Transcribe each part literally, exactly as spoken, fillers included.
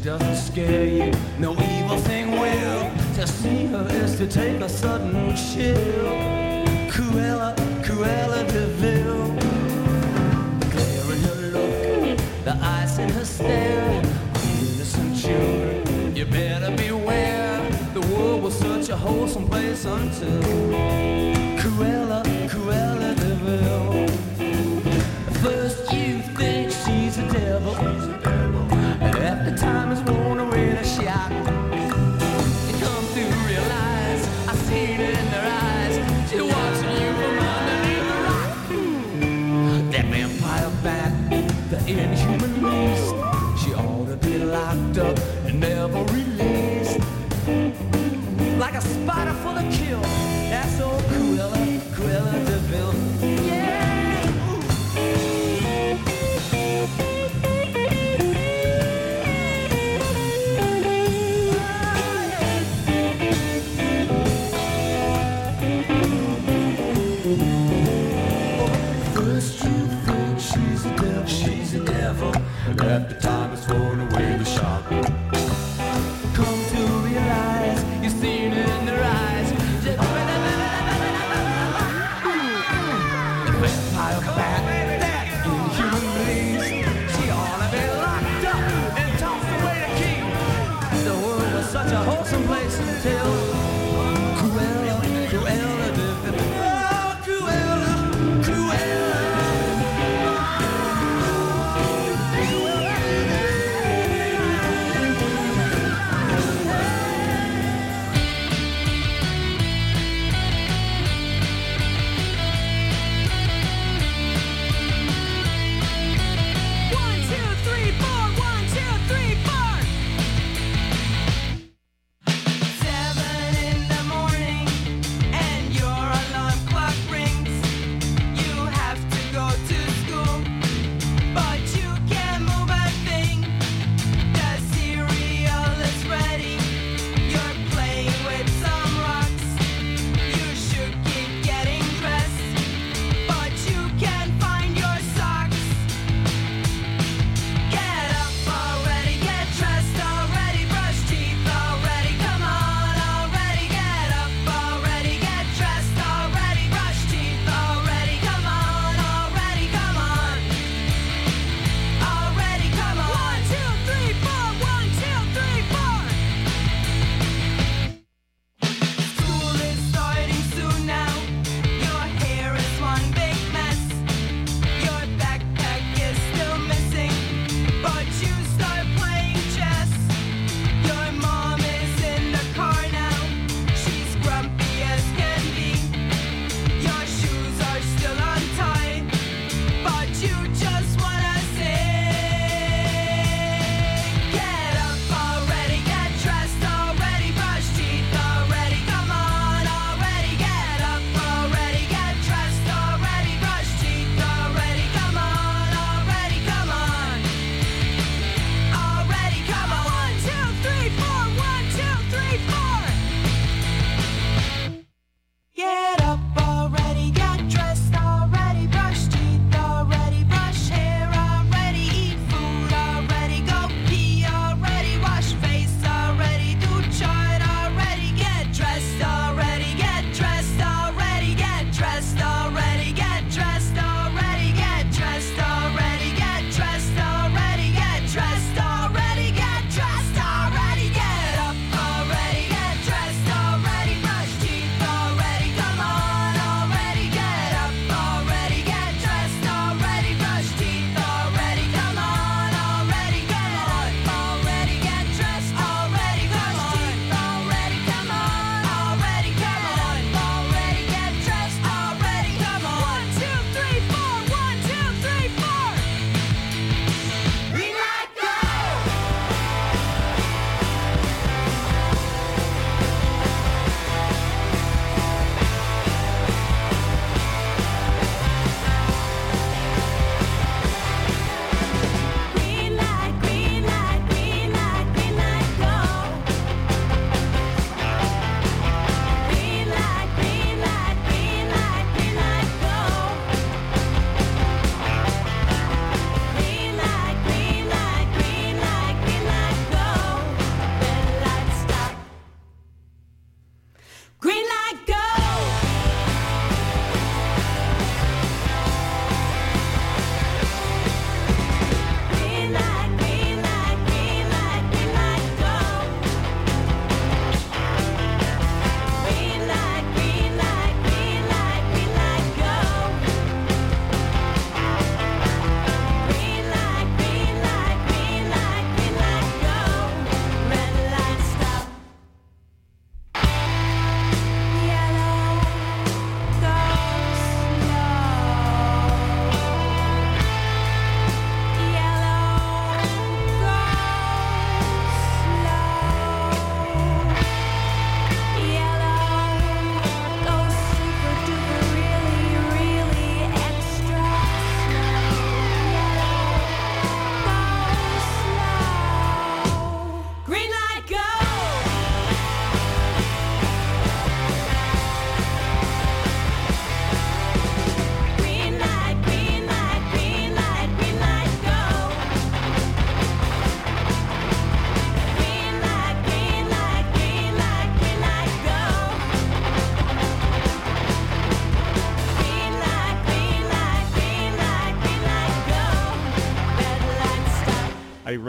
doesn't scare you, no evil thing will. To see her is to take a sudden chill. Cruella, Cruella de Vil. The glare in her look, the ice in her stare. Innocent children, you better beware. The world was such a wholesome place until Cruella, Cruella de Vil. First you think she's a devil, and after time is worn away in a shock, you come to realize, I see it in their eyes, she's watching you from underneath the rock. That vampire bat, the inhuman beast, she ought to be locked up and never released. Like a spider for the kill, that's old Cruella, Cruella de Vil. Yeah! She's a devil. After time has worn away the shock,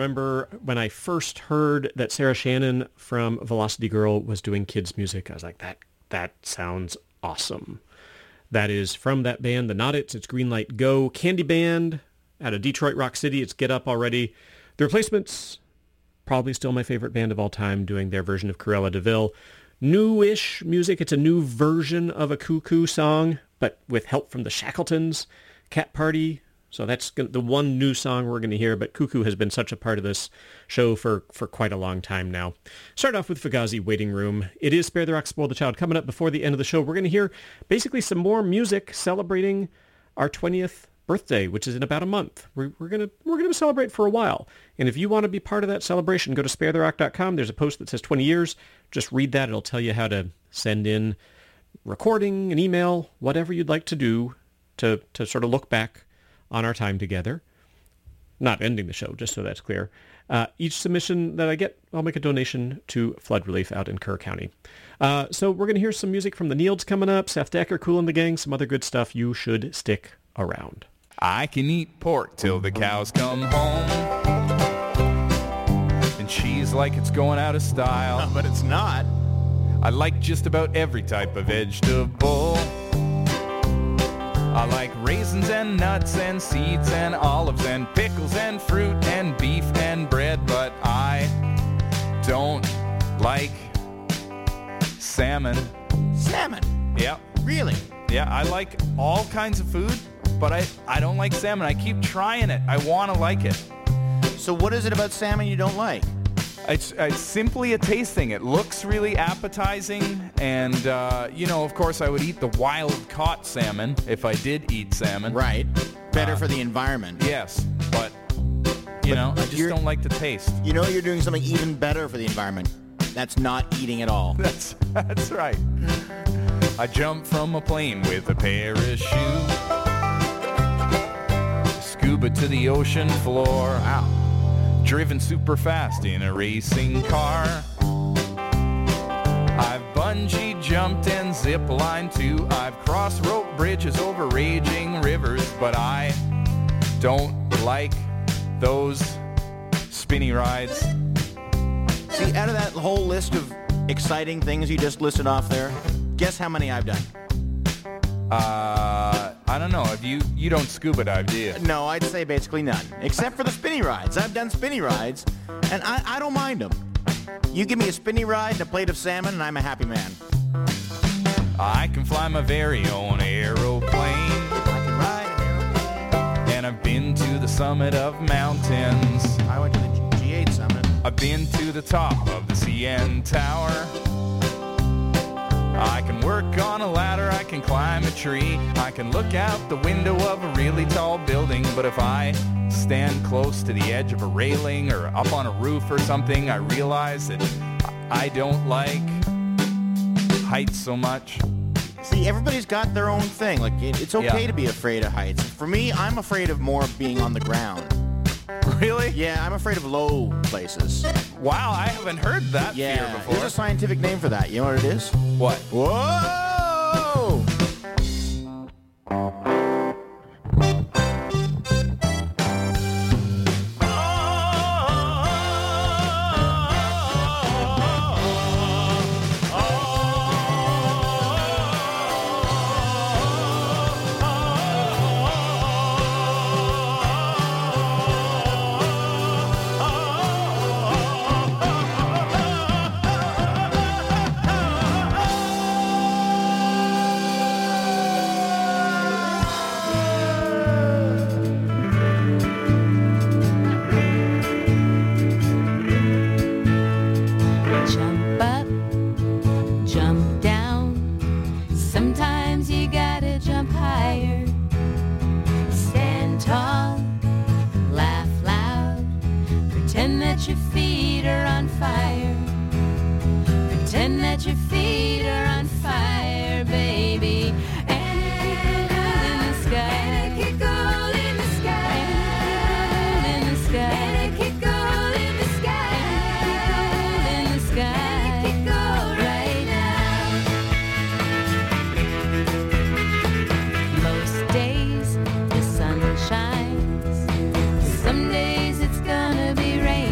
remember when I first heard that Sarah Shannon from Velocity Girl was doing kids music, I was like, that that sounds awesome. That is from that band, the Not It's. It's Greenlight Go. Candy Band out of Detroit Rock City. It's Get Up Already. The Replacements, probably still my favorite band of all time, doing their version of Cruella de Vil. Newish music. It's a new version of a Cuckoo song, but with help from the Shackletons. Cat Party. So that's the one new song we're going to hear, but Cuckoo has been such a part of this show for, for quite a long time now. Start off with Fugazi, Waiting Room. It is Spare the Rock, Spoil the Child. Coming up before the end of the show, we're going to hear basically some more music celebrating our twentieth birthday, which is in about a month. We're, we're going to we're going to celebrate for a while. And if you want to be part of that celebration, go to spare the rock dot com. There's a post that says twenty years. Just read that. It'll tell you how to send in recording, an email, whatever you'd like to do to, to sort of look back on our time together. Not ending the show, just so that's clear. Uh, each submission that I get, I'll make a donation to flood relief out in Kerr County. Uh, so we're going to hear some music from the Neilds coming up, Seth Decker, Kool and the Gang, some other good stuff. You should stick around. I can eat pork till the cows come home, and cheese like it's going out of style. No, but it's not. I like just about every type of vegetable. I like raisins and nuts and seeds and olives and pickles and fruit and beef and bread, but I don't like salmon. Salmon? Yeah. Really? Yeah, I like all kinds of food, but I, I don't like salmon. I keep trying it. I want to like it. So what is it about salmon you don't like? It's, it's simply a taste thing. It looks really appetizing, and, uh, you know, of course, I would eat the wild-caught salmon if I did eat salmon. Right. Better Uh, for the environment. Yes, but, you know, I just you're- don't like the taste. You know you're doing something even better for the environment. That's not eating at all. That's, that's right. I jumped from a plane with a parachute, scuba to the ocean floor. Wow. Driven super fast in a racing car. I've bungee jumped and zip lined too. I've crossed rope bridges over raging rivers, but I don't like those spinny rides. See, out of that whole list of exciting things you just listed off there, guess how many I've done? Uh, I don't know. Have you you don't scuba dive, do you? No, I'd say basically none. Except for the spinny rides. I've done spinny rides, and I, I don't mind them. You give me a spinny ride and a plate of salmon, and I'm a happy man. I can fly my very own aeroplane, I can ride an aeroplane. and I've been to the summit of mountains. I went to the G eight summit. I've been to the top of the C N Tower. I can work on a ladder, I can climb a tree, I can look out the window of a really tall building, but if I stand close to the edge of a railing or up on a roof or something, I realize that I don't like heights so much. See, everybody's got their own thing. Like, it, it's okay Yeah. to be afraid of heights. For me, I'm afraid of more being on the ground. Really? Yeah, I'm afraid of low places. Wow, I haven't heard that fear Yeah, before. there's a scientific name for that. You know what it is? What? Whoa! Jump up, jump down. Sometimes you gotta jump higher. Stand tall, laugh loud. Pretend that your feet are on fire. Pretend that your feet are on fire, baby. And a kick gold in the sky. And a kick gold in the sky. And a kick gold in the sky. And a kick gold in the sky. And a kick gold right now. Most days the sun shines. Some days it's gonna be raining.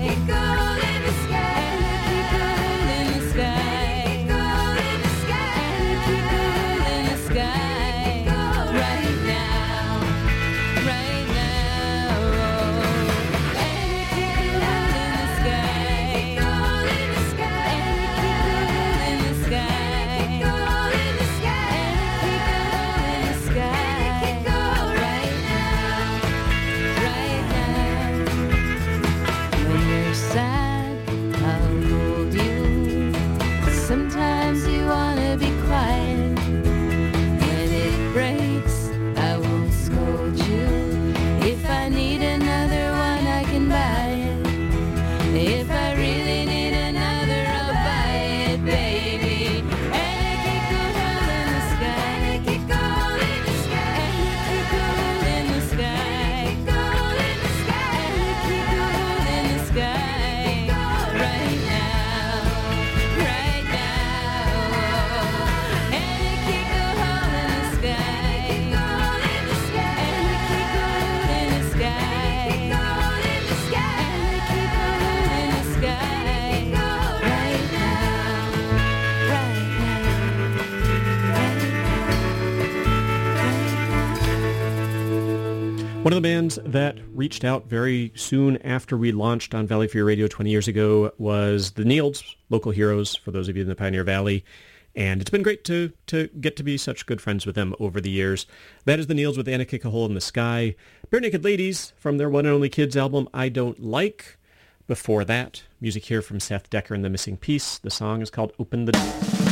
One of the bands that reached out very soon after we launched on Valley Free Radio twenty years ago was the Nields, local heroes for those of you in the Pioneer Valley. And it's been great to to get to be such good friends with them over the years. That is the Nields with Anna Kick a Hole in the Sky. Bare Naked Ladies from their One and Only Kids album, I Don't Like. Before that, music here from Seth Decker and the Missing Piece. The song is called Open the Door.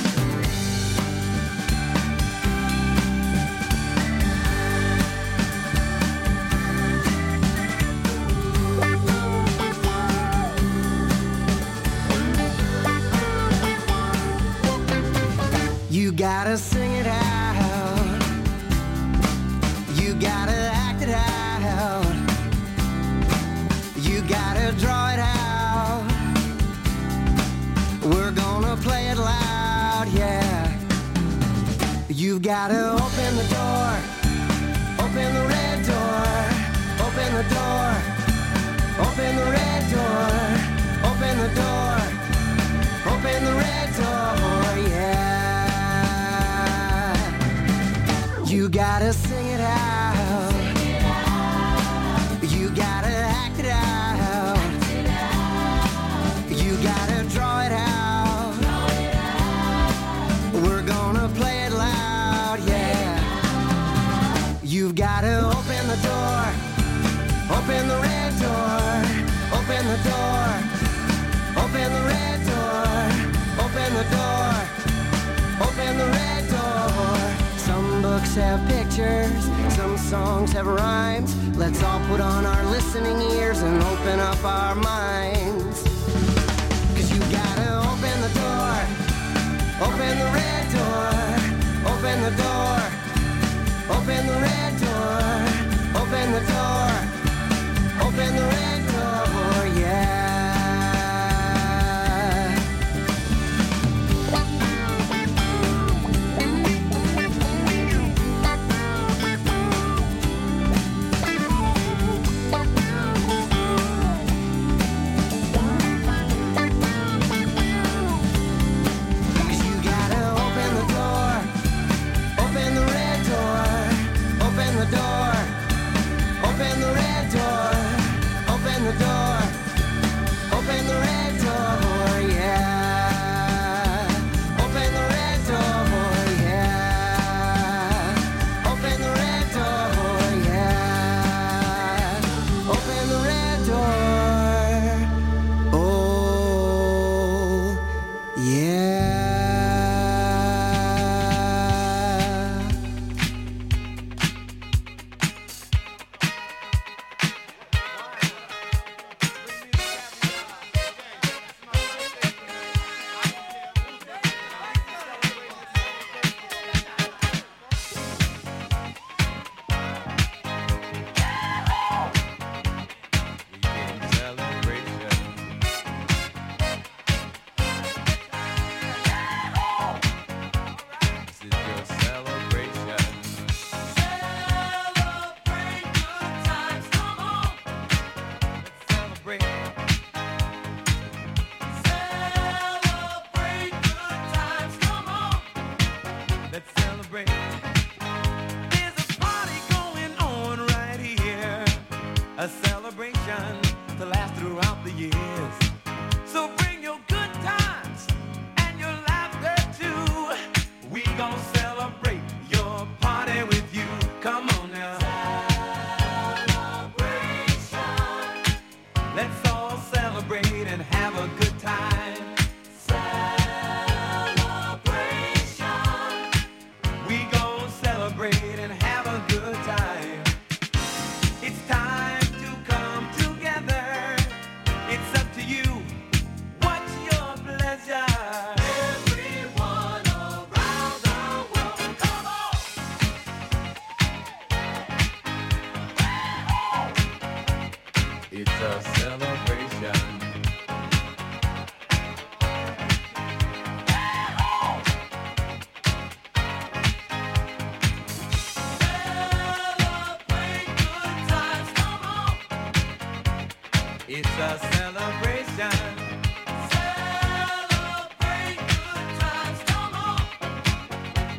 You gotta sing it out. You gotta act it out. You gotta draw it out. We're gonna play it loud, yeah. You've gotta open the door. Open the red door. Open the door. Open the red door. Open the door. Open the red door, yeah. You gotta sing it out. Sing it out. You gotta act it out. Act it out. You gotta draw it out. Draw it out. We're gonna play it loud, yeah. You've gotta open the door. Open the red door. Open the door. Open the red door. Open the door. Open the red door. Some books have pictures, some songs have rhymes. Let's all put on our listening ears and open up our minds. Cause you gotta open the door. Open the red door. Open the door. Open the red door. Open the door. Open the red door, yeah.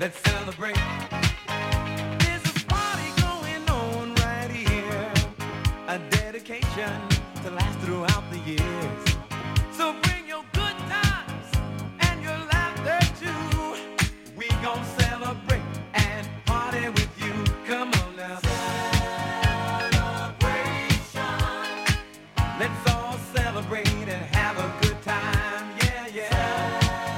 Let's celebrate. There's a party going on right here. A dedication to last throughout the years. So bring your good times and your laughter too. We gon' celebrate and party with you. Come on now. Celebration. Let's all celebrate and have a good time. Yeah, yeah.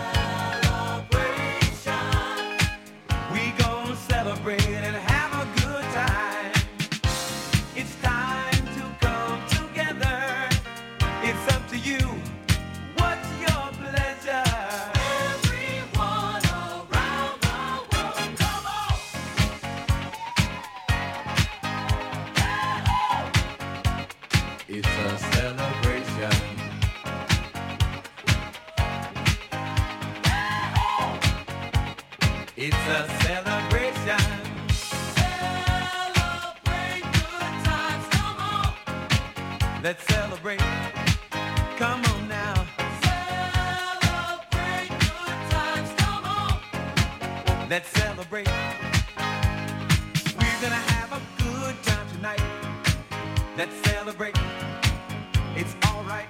Celebration. We gon' celebrate and have a good time. It's time to come together. It's up to you. What's your pleasure? Everyone around the world, come on. It's a celebration. It's a celebration. Celebrate good times, come on. Let's celebrate. Come on now. Celebrate good times, come on. Let's celebrate. We're gonna have a good time tonight. Let's celebrate. It's alright.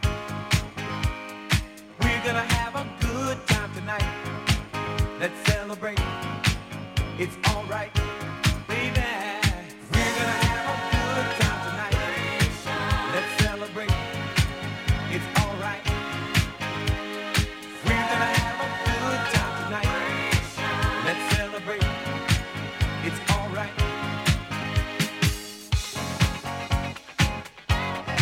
We're gonna have a good time tonight. Let's celebrate. It's alright, baby. We're gonna have a good time tonight. Let's celebrate. It's alright. We're gonna have a good time tonight. Let's celebrate. It's alright.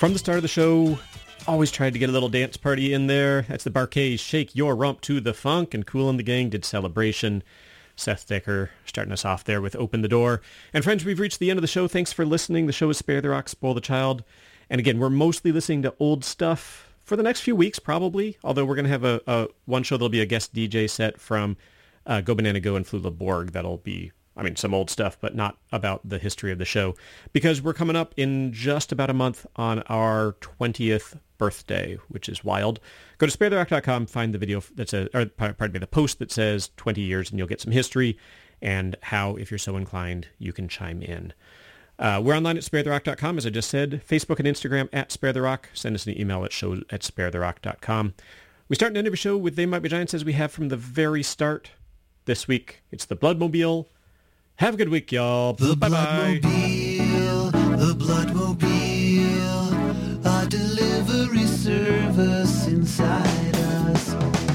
From the start of the show, always tried to get a little dance party in there. That's the Bar-Kays, Shake Your Rump to the Funk, and Kool and the Gang did Celebration. Seth Decker starting us off there with Open the Door. And friends, we've reached the end of the show. Thanks for listening. The show is Spare the Rock, Spoil the Child. And again, we're mostly listening to old stuff for the next few weeks, probably. Although we're going to have a, a one show that'll be a guest D J set from uh, Go Banana Go and Flula Borg. That'll be, I mean, some old stuff, but not about the history of the show. Because we're coming up in just about a month on our twentieth birthday, which is wild. Go to spare the rock dot com, find the video that says, or pardon me, the post that says twenty years, and you'll get some history and how, if you're so inclined, you can chime in. Uh, we're online at spare the rock dot com, as I just said. Facebook and Instagram at SpareTheRock. Send us an email at show at spare the rock dot com. We start and end every show with They Might Be Giants, as we have from the very start. This week, it's the Bloodmobile. Have a good week, y'all. The Bye-bye. Bloodmobile, the Bloodmobile, our delivery service inside us.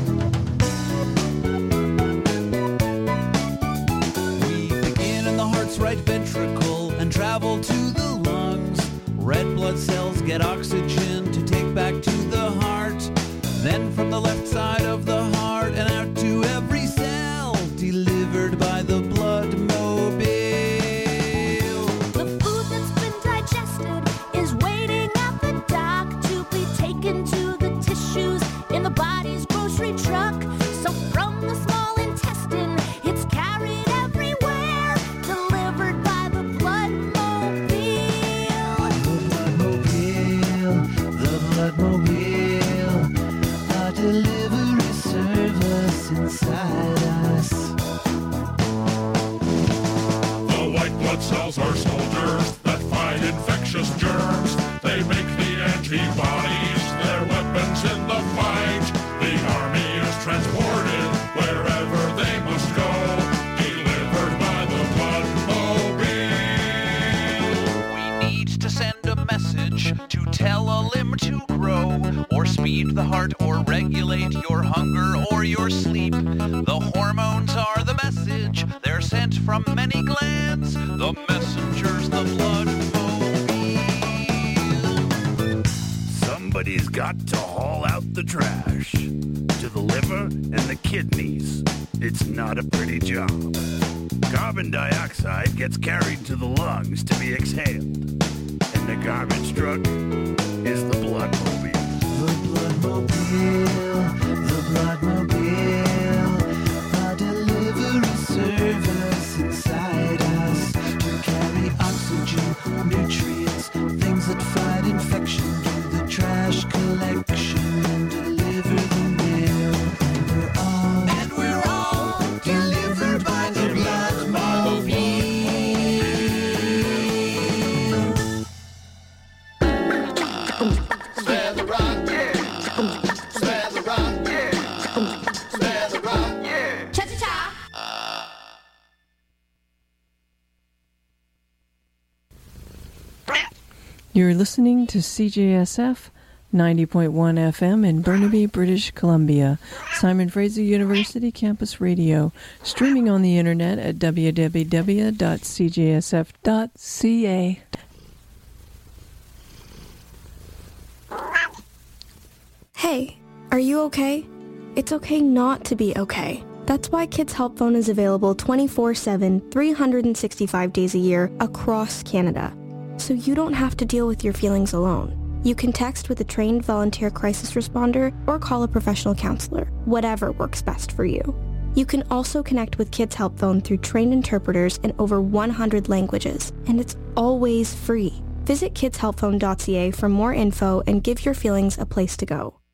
We begin in the heart's right ventricle and travel to the lungs. Red blood cells get oxygen to take back to the heart. Then from the left side of the heart and out to every cell, delivered by the Bloodmobile. The food that's been digested is waiting at the dock to be taken to the tissues in the body's grocery truck. So from the small intestine, it's carried everywhere, delivered by the Bloodmobile. The Bloodmobile, our delivery service inside us. The white blood cells are soldiers that fight infectious germs. They make the antibodies their weapons in the fight. The army is transported wherever they must go, delivered by the Bloodmobile. We need to send a message to tell a limb to grow, or speed the heart, or regulate your hunger or your sleep. The hormones are the message. They're sent from many glands. The messenger's the Bloodmobile. Somebody's got to haul out the trash to the liver and the kidneys. It's not a pretty job. Carbon dioxide gets carried to the lungs to be exhaled, and the garbage truck is the Bloodmobile. The Bloodmobile, the Bloodmobile, our delivery service inside us to carry oxygen, nutrients, things that fight infection, do the trash collection and deliver the mail. And we're all, and we're all delivered by the Bloodmobile. Spare the rock, yeah. Spare the rock, yeah. Spare the rock, yeah. Cha-cha-cha! You're listening to C J S F ninety point one F M in Burnaby, British Columbia, Simon Fraser University Campus Radio, streaming on the internet at w w w dot c j s f dot c a. Hey, are you okay? It's okay not to be okay. That's why Kids Help Phone is available twenty-four seven, three hundred sixty-five days a year across Canada. So you don't have to deal with your feelings alone. You can text with a trained volunteer crisis responder or call a professional counselor, whatever works best for you. You can also connect with Kids Help Phone through trained interpreters in over one hundred languages, and it's always free. Visit kids help phone dot c a for more info and give your feelings a place to go.